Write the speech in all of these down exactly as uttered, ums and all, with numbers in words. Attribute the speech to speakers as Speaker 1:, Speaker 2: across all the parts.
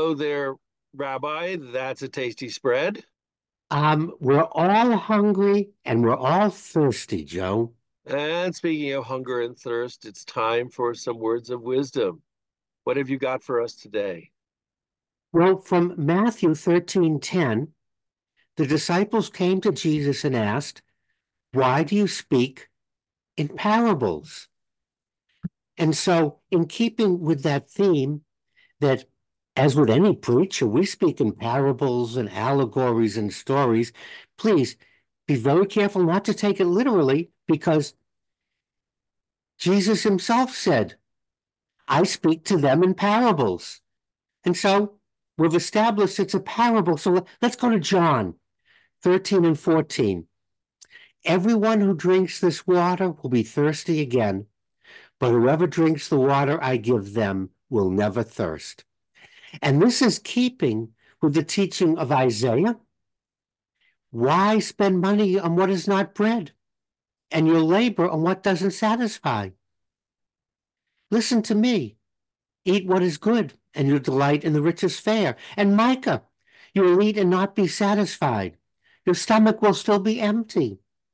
Speaker 1: Hello there, Rabbi. That's a tasty spread.
Speaker 2: Um, we're all hungry and we're all thirsty, Joe.
Speaker 1: And speaking of hunger and thirst, it's time for some words of wisdom. What have you got for us today?
Speaker 2: Well, from Matthew thirteen ten, the disciples came to Jesus and asked, "Why do you speak in parables?" And so, in keeping with that theme, that as with any preacher, we speak in parables and allegories and stories, please be very careful not to take it literally because Jesus himself said, "I speak to them in parables." And so we've established it's a parable. So let's go to John thirteen and fourteen. Everyone who drinks this water will be thirsty again, but whoever drinks the water I give them will never thirst. And this is keeping with the teaching of Isaiah. Why spend money on what is not bread and your labor on what doesn't satisfy? Listen to me. Eat what is good, and you'll delight in the richest fare. And Micah, you will eat and not be satisfied. Your stomach will still be empty.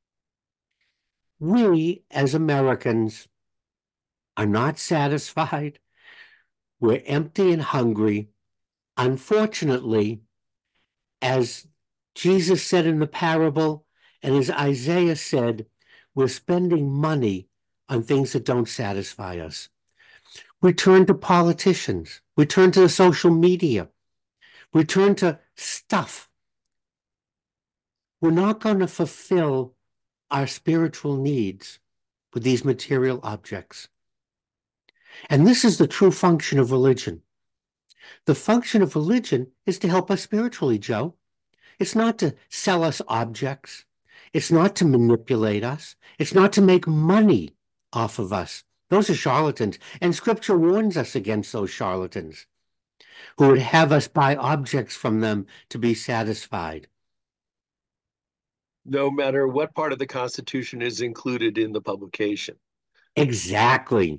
Speaker 2: We, as Americans, are not satisfied. We're empty and hungry. Unfortunately, as Jesus said in the parable, and as Isaiah said, we're spending money on things that don't satisfy us. We turn to politicians. We turn to the social media. We turn to stuff. We're not going to fulfill our spiritual needs with these material objects. And this is the true function of religion. The function of religion is to help us spiritually, Joe. It's not to sell us objects. It's not to manipulate us. It's not to make money off of us. Those are charlatans. And Scripture warns us against those charlatans who would have us buy objects from them to be satisfied.
Speaker 1: No matter what part of the Constitution is included in the publication.
Speaker 2: Exactly.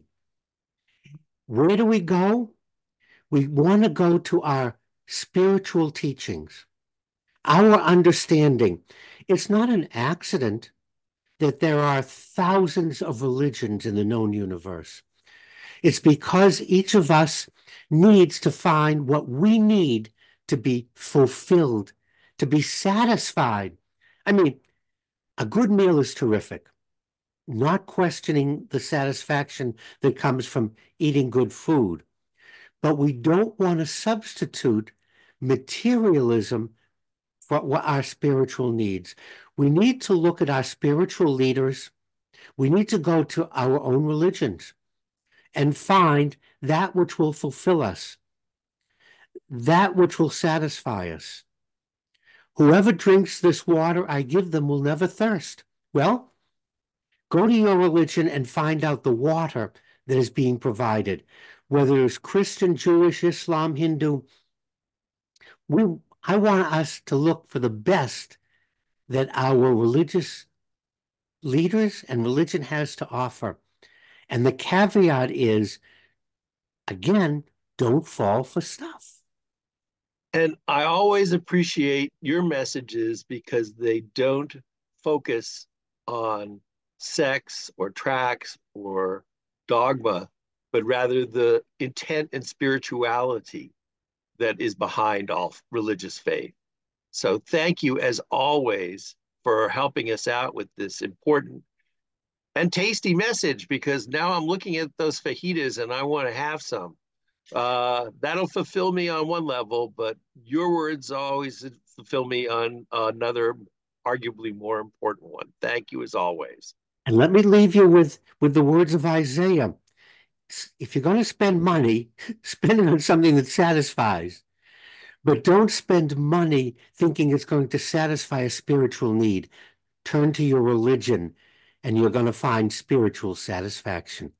Speaker 2: Where do we go? We want to go to our spiritual teachings, our understanding. It's not an accident that there are thousands of religions in the known universe. It's because each of us needs to find what we need to be fulfilled, to be satisfied. I mean, a good meal is terrific, not questioning the satisfaction that comes from eating good food. But we don't want to substitute materialism for our spiritual needs. We need to look at our spiritual leaders. We need to go to our own religions and find that which will fulfill us, that which will satisfy us. Whoever drinks this water I give them will never thirst. Well, go to your religion and find out the water that is being provided, whether it's Christian, Jewish, Islam, Hindu. We, I want us to look for the best that our religious leaders and religion has to offer. And the caveat is, again, don't fall for stuff.
Speaker 1: And I always appreciate your messages because they don't focus on sex or tracks or dogma, but rather the intent and spirituality that is behind all religious faith. So thank you, as always, for helping us out with this important and tasty message because now I'm looking at those fajitas and I want to have some. Uh, that'll fulfill me on one level, but your words always fulfill me on another, arguably more important one. Thank you, as always.
Speaker 2: And let me leave you with, with the words of Isaiah. If you're going to spend money, spend it on something that satisfies. But don't spend money thinking it's going to satisfy a spiritual need. Turn to your religion and you're going to find spiritual satisfaction.